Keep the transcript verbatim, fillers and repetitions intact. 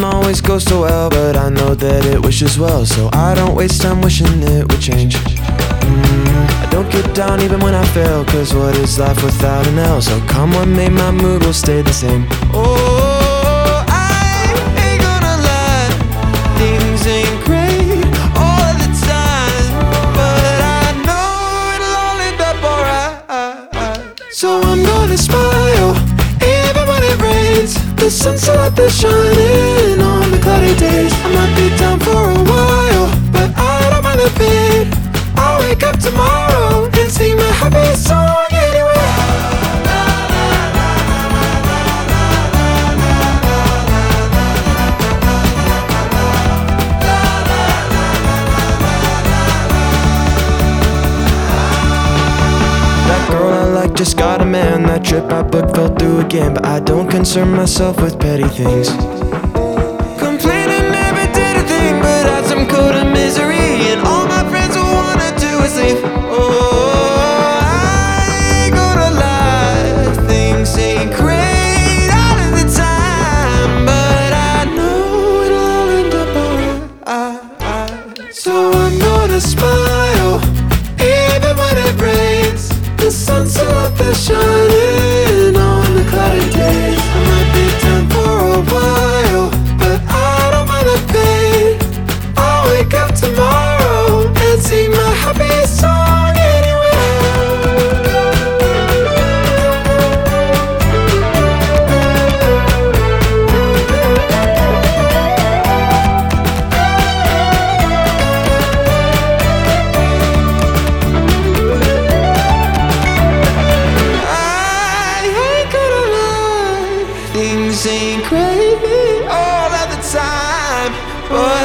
don't always go so well, but I know that it wishes well, so I don't waste time wishing it would change. mm, I don't get down even when I fail, cause what is life without an L? So come what may, my mood will stay the same. Oh, I ain't gonna lie, things ain't great all of the time, but I know it'll all end up alright. So I'm gonna smile even when it rains, the sun's still out there shining on the cloudy days. I might be down for a while, but I don't mind the pain. I'll wake up tomorrow and sing my happy song anyway. That girl I like just got a man. That trip I booked fell through again, but I don't concern myself with petty things. Complaining never did a thing but add some code of misery, and all my friends will wanna do is leave. Oh, I ain't gonna lie, things ain't great all of the time, but I know it'll all end up alright. So I'm gonna smile even when it rains, the sun's still up there shining on the cloudy days. I might be down for a while, but I don't mind the pain. I'll wake up tomorrow and sing my happy song anyway. Things ain't great all of the time, but